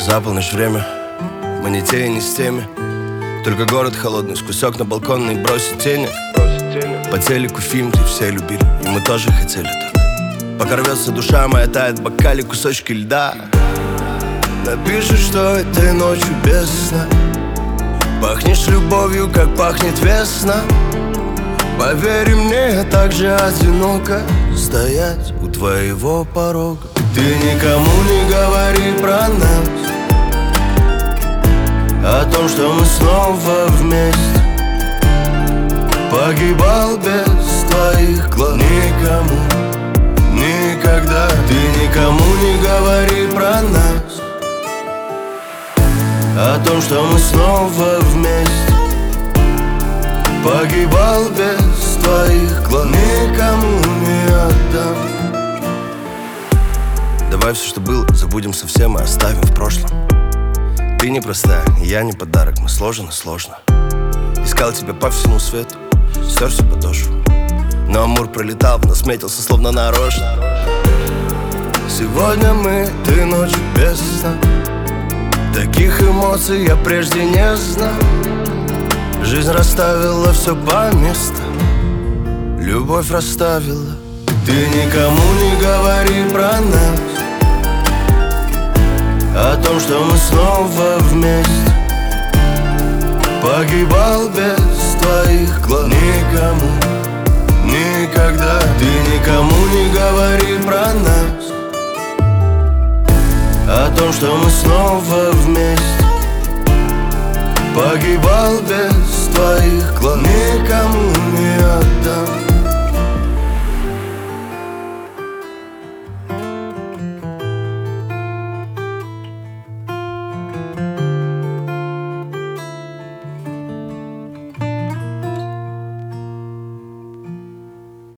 За полночь время, мы не те и не с теми. Только город холодный, сквозь окна балконные бросит тени. По телеку фильм, где все любили, и мы тоже хотели так. Пока рвется душа моя, тает в бокале кусочки льда. Напишешь, что этой ночью без сна пахнешь любовью, как пахнет весна. Поверь мне, так же одиноко стоять у твоего порога. Ты никому не говори про нас, о том, что мы снова вместе. Погибал без твоих глаз. Никому, никогда. Ты никому не говори про нас, о том, что мы снова вместе. Погибал без твоих глаз. Никому не отдам. Давай все, что было, забудем совсем и оставим в прошлом. Ты непростая, я не подарок, мы сложно. Искал тебя по всему свету, стер всю подошву. Но амур пролетал, в нас метился словно нарочно. Сегодня мы, ты ночью без сна. Таких эмоций я прежде не знал. Жизнь расставила все по местам, любовь расставила. Ты никому не говори про нас, о том, что мы снова вместе. Погибал без твоих глаз. Никому, никогда. Ты никому не говори про нас, о том, что мы снова вместе. Погибал без твоих